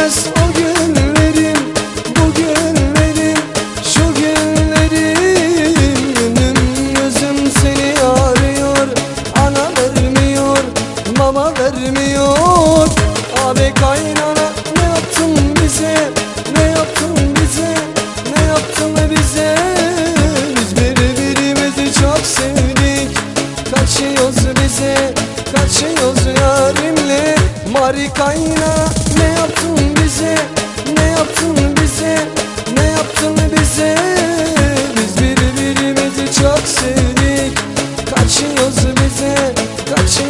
bitmez o günlerim, bu günlerim, şu günlerim. Gönlüm gözüm seni arıyor, ana vermiyor, baba vermiyor. Abi kaynana ne yaptın bize, ne yaptın bize, ne yaptın bize? Biz birbirimizi çok sevdik, kaçıyoruz bize, kaçıyoruz yarimle. Mari kaynana ne yaptın bize, ne yaptın bize, ne yaptın bize? Biz birbirimizi çok sevdik, kaçıyoruz bize, kaçıyoruz.